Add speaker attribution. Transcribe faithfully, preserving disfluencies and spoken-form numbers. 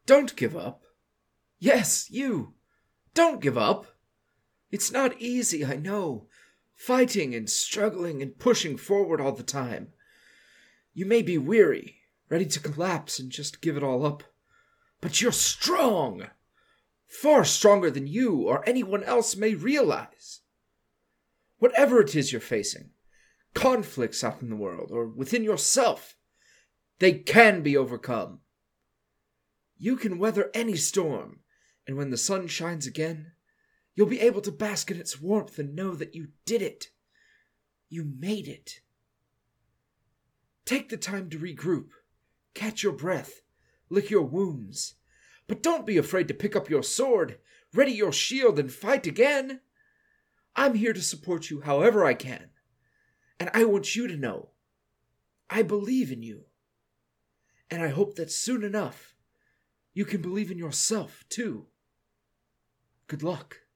Speaker 1: Don't give up. Yes, you. Don't give up. It's not easy, I know, fighting and struggling and pushing forward all the time. You may be weary, ready to collapse and just give it all up. But you're strong. Far stronger than you or anyone else may realize. Whatever it is you're facing, conflicts out in the world or within yourself, they can be overcome. You can weather any storm, and when the sun shines again, you'll be able to bask in its warmth and know that you did it. You made it. Take the time to regroup, catch your breath, lick your wounds, but don't be afraid to pick up your sword, ready your shield, and fight again. I'm here to support you however I can, and I want you to know I believe in you, and I hope that soon enough you can believe in yourself too. Good luck.